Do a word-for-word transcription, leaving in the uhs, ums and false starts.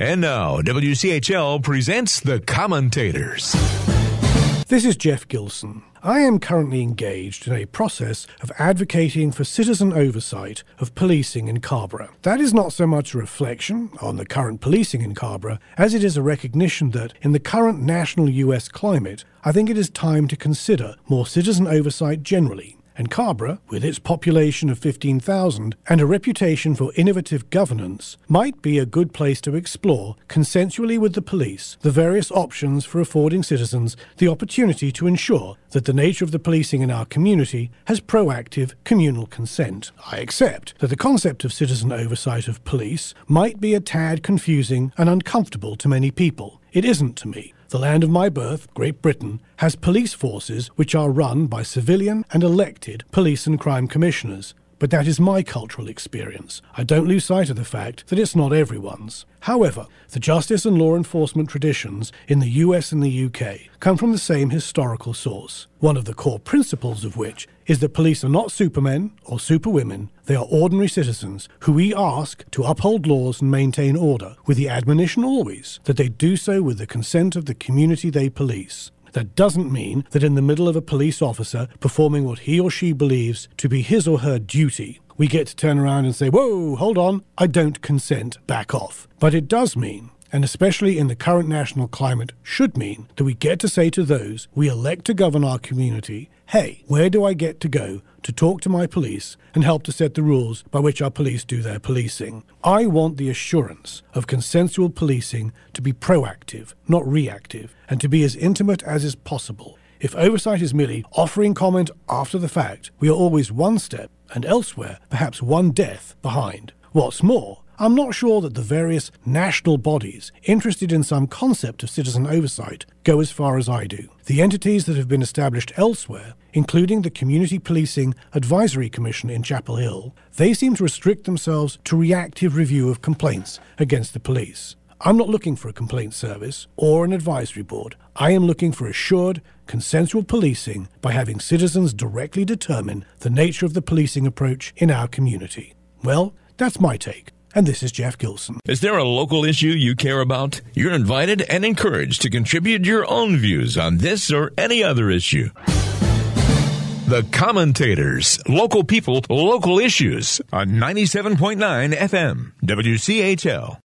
And now, W C H L presents The Commentators. This is Jeff Gilson. I am currently engaged in a process of advocating for citizen oversight of policing in Cabra. That is not so much a reflection on the current policing in Cabra as it is a recognition that in the current national U S climate, I think it is time to consider more citizen oversight generally. And Cabra, with its population of fifteen thousand and a reputation for innovative governance, might be a good place to explore, consensually with the police, the various options for affording citizens the opportunity to ensure that the nature of the policing in our community has proactive communal consent. I accept that the concept of citizen oversight of police might be a tad confusing and uncomfortable to many people. It isn't to me. The land of my birth, Great Britain, has police forces which are run by civilian and elected police and crime commissioners. But that is my cultural experience. I don't lose sight of the fact that it's not everyone's. However, the justice and law enforcement traditions in the U S and the U K come from the same historical source, one of the core principles of which is that police are not supermen or superwomen. They are ordinary citizens who we ask to uphold laws and maintain order, with the admonition always that they do so with the consent of the community they police. That doesn't mean that in the middle of a police officer performing what he or she believes to be his or her duty, we get to turn around and say, whoa, hold on, I don't consent, back off. But it does mean, and especially in the current national climate, should mean that we get to say to those we elect to govern our community, hey, where do I get to go to talk to my police and help to set the rules by which our police do their policing? I want the assurance of consensual policing to be proactive, not reactive, and to be as intimate as is possible. If oversight is merely offering comment after the fact, we are always one step, and elsewhere, perhaps one death behind. What's more, I'm not sure that the various national bodies interested in some concept of citizen oversight go as far as I do. The entities that have been established elsewhere, including the Community Policing Advisory Commission in Chapel Hill, they seem to restrict themselves to reactive review of complaints against the police. I'm not looking for a complaint service or an advisory board. I am looking for assured, consensual policing by having citizens directly determine the nature of the policing approach in our community. Well, that's my take. And this is Jeff Gilson. Is there a local issue you care about? You're invited and encouraged to contribute your own views on this or any other issue. The Commentators, local people, local issues on ninety-seven point nine F M, W C H L.